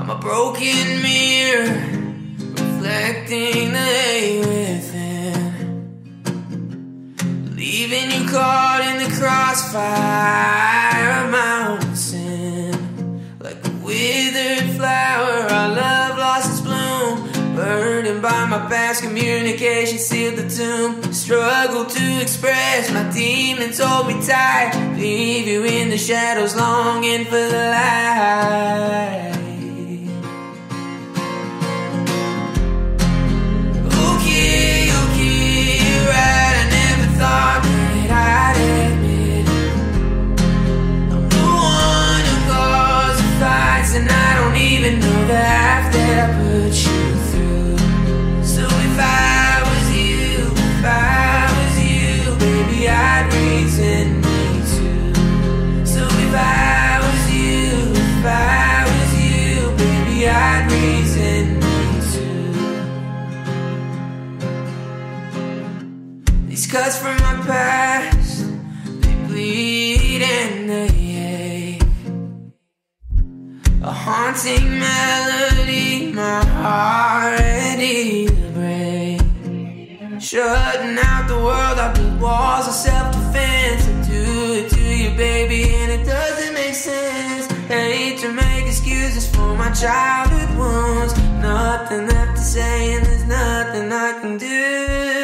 a broken mirror, reflecting the hate within, leaving you caught in the crossfire of my own sin. Like a withered flower, our love lost its bloom, burdened by my past, communication sealed the tomb. Struggle to express, my demons hold me tight, leave you in the shadows longing for the light. And I don't even know the half that I put you through. So if I was you, baby, I'd reason me too. So if I was you, baby, I'd reason me too. These cuts from my past, they bleed and they ache. A haunting melody, my heart ready to break. Shutting out the world, I build walls of self-defense. I do it to you, baby, and it doesn't make sense. Hate to make excuses for my childhood wounds. Nothing left to say and there's nothing I can do.